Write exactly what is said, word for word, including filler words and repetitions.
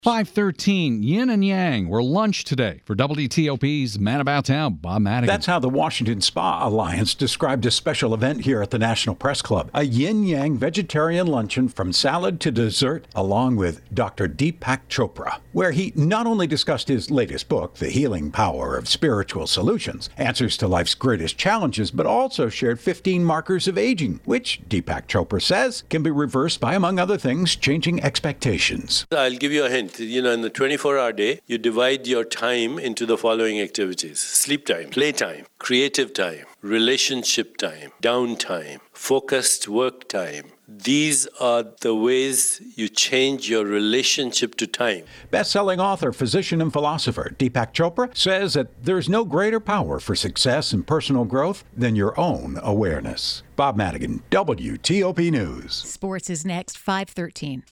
five thirteen, yin and yang were lunch today for W T O P's Man About Town, Bob Madigan. That's how the Washington Spa Alliance described a special event here at the National Press Club. A yin-yang vegetarian luncheon from salad to dessert, along with Doctor Deepak Chopra, where he not only discussed his latest book, The Healing Power of Spiritual Solutions, Answers to Life's Greatest Challenges, but also shared fifteen markers of aging, which Deepak Chopra says can be reversed by, among other things, changing expectations. I'll give you a hint. You know, in the twenty-four hour day, you divide your time into the following activities: sleep time, play time, creative time, relationship time, downtime, focused work time. These are the ways you change your relationship to time. Best-selling author, physician, and philosopher Deepak Chopra says that there's no greater power for success and personal growth than your own awareness. Bob Madigan, W T O P News. Sports is next, five thirteen.